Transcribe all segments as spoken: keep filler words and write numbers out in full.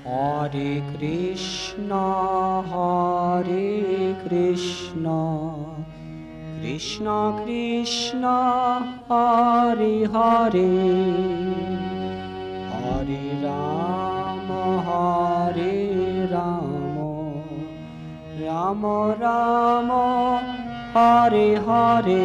Hare Krishna, Hare Krishna, Krishna Krishna, Hare Hare, Hare Rama, Hare Rama, Rama Rama, Hare Hare.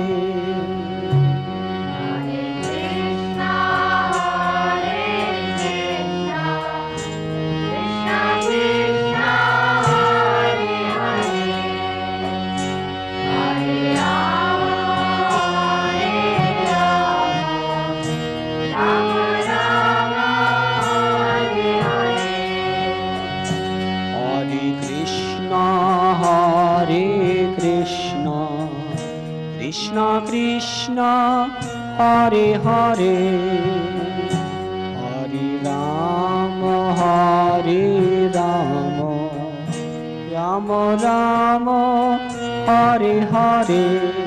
Krishna Krishna, Hare Hare, Hare Rama, Hare Rama, Rama Rama, Hare Hare.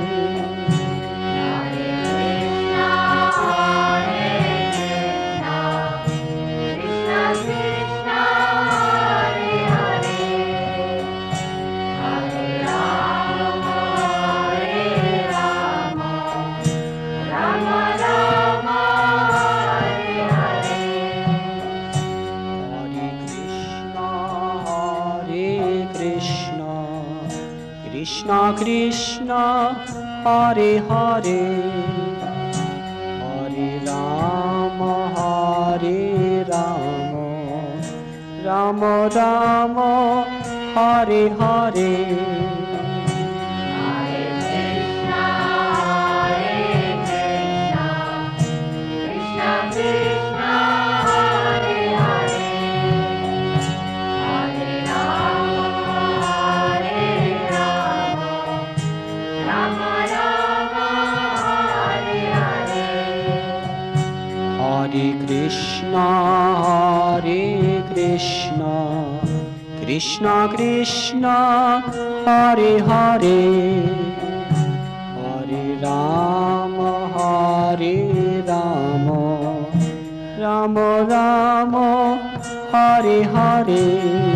Krishna Krishna, Hare Hare, Hare Rama, Hare Rama, Rama Rama, Hare Hare. Hare Krishna, Hare Krishna, Krishna Krishna, Hare Hare, Hare Rama, Hare Rama, Rama Rama, Hare Hare.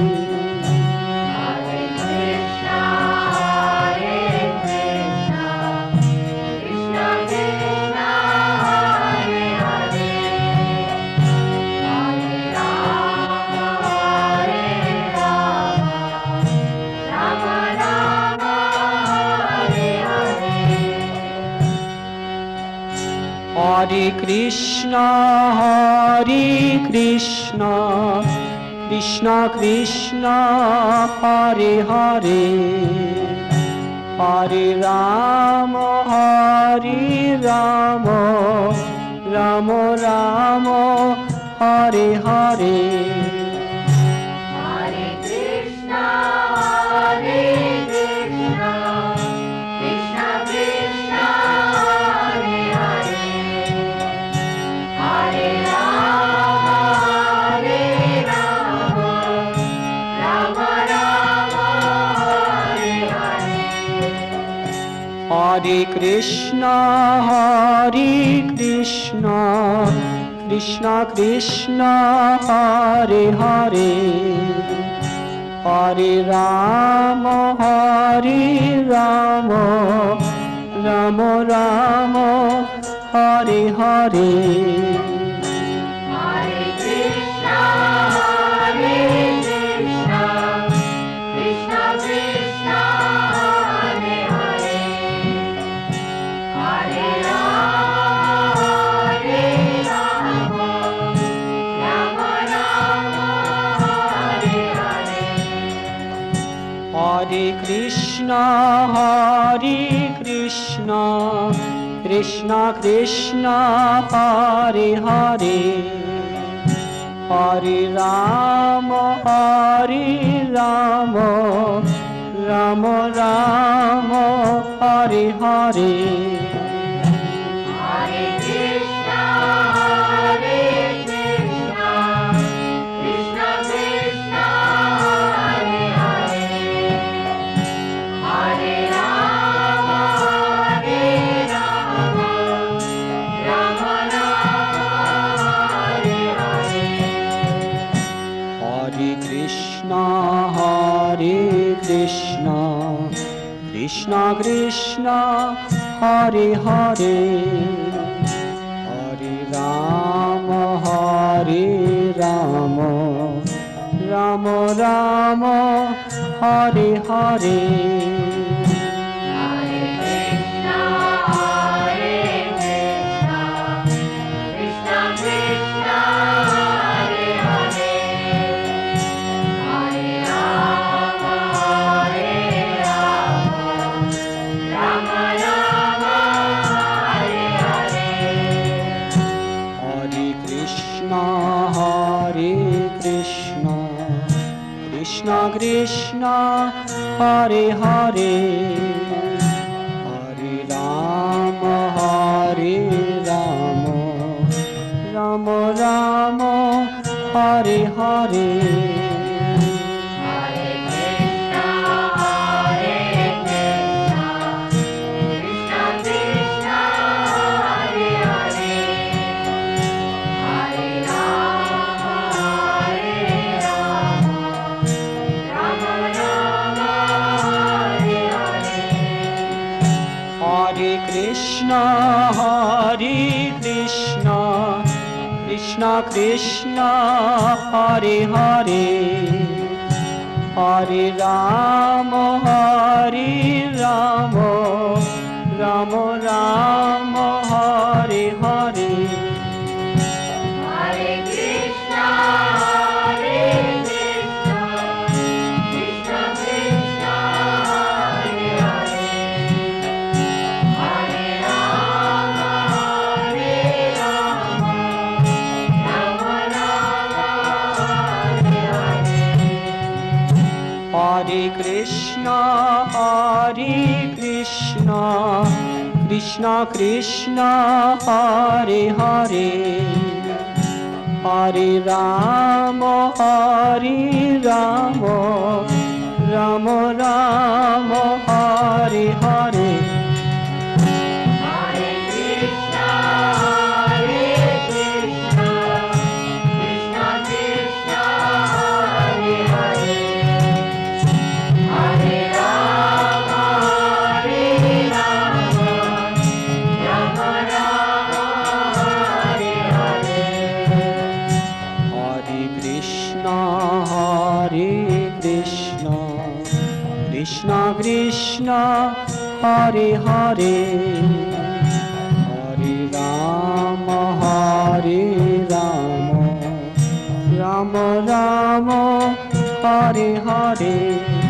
Hare Krishna, Hare Krishna, Krishna Krishna, Hare Hare, Hare Rama, Hare Rama, Rama Rama, Hare Hare. Hare Krishna, Hare Krishna, Krishna Krishna, Hare Hare, Hare Rama, Hare Rama, Rama Rama, Hare Hare. Hare Krishna, Hare Krishna, Krishna Krishna, Hare Hare, Hare Rama, Hare Rama, Rama Rama, Hare Hare. Krishna, Krishna Krishna, Hare Hare, Hare Rama, Hare Rama, Rama Rama, Hare Hare. Krishna Krishna, Hare Hare, Hare Rama, Hare Rama, Rama Rama, Hare Hare. Krishna, Hare Krishna, Krishna Krishna, Hare Hare, Hare Rama, Hare Rama, Rama Rama, Hare Hare. Hare Krishna, Hare Krishna, Krishna Krishna, Hare Hare. Hare Krishna, Hare Krishna, Krishna Krishna, Hare Hare, Hare Rama, Hare Rama, Rama Rama, Hare Hare. Krishna Krishna, Hare Hare, Hare Rama, Hare Rama, Rama Rama, Hare Hare.